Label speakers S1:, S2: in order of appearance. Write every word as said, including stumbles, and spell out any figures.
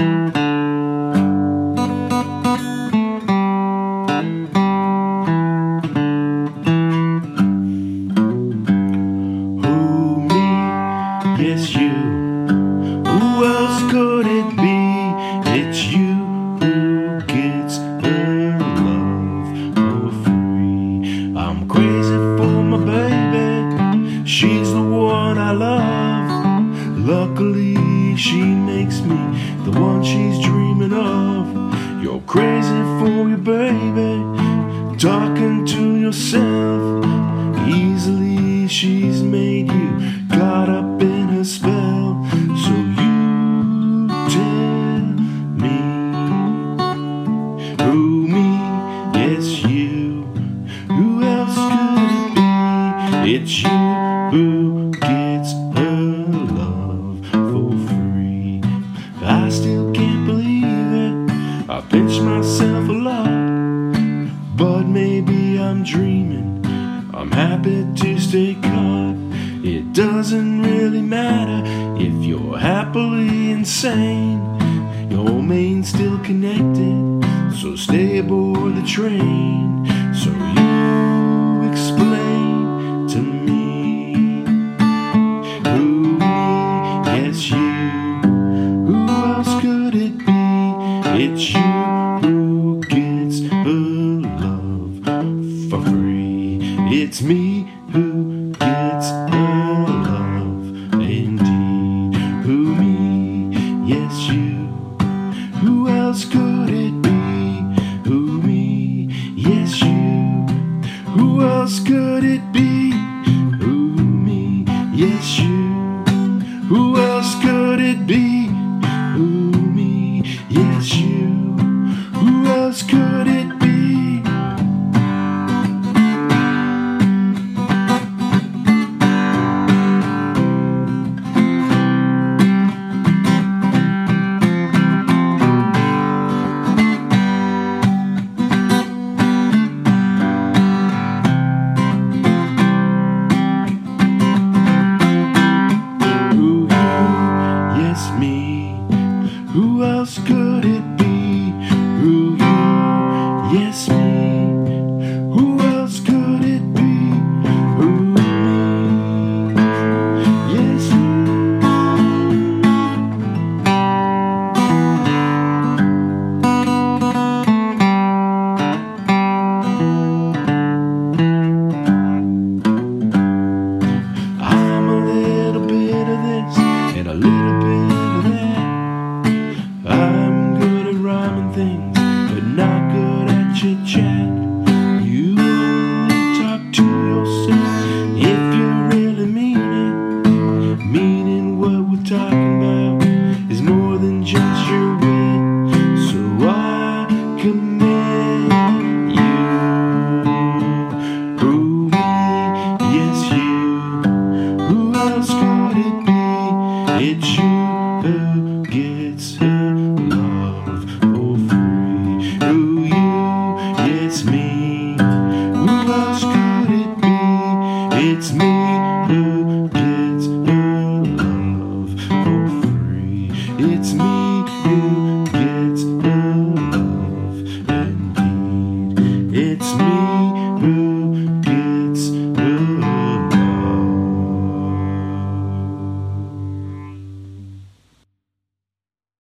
S1: Yes, you. Who else could it be? It's you who gets her love for free. I'm crazy for my baby. She's the one I love. Luckily, she makes me the one she's dreaming of. You're crazy for your baby. Talking to yourself. Easily, she's made you caught up in her spell. So you tell me, who me? Yes, you. Who else could it be? It's you who gets her love for free. I still can't believe it. I pinch myself a lot, but maybe I'm dreaming. I'm happy to stay caught. It doesn't really matter if you're happily insane. Your main's still connected, so stay aboard the train. So you explain to me, who me? Yes, you. Who else could it be? It's you who gets her love for free. It's me who gets her love indeed. Who me? Yes, you. Who else could it be? Who me? Yes, you. Who else could it be? Who me? Yes, you. Who else could it be? Who me? Yes, you. Who else could it be? Me. Who else could it be? Who you? Yes, me. Who else could it be? Who me? Yes, me. I'm a little bit of this and a little bit of that. I'm good at rhyming things, but not good at chit-chat. You only talk to yourself if you really mean it. Meaning what we're talking about is more than just your wit. So I commend you. Who me? Yes, you. Who else could it be? It's you who gets her love for free. Who you? It's me. Who else could it be? It's me who gets her love for free. It's me who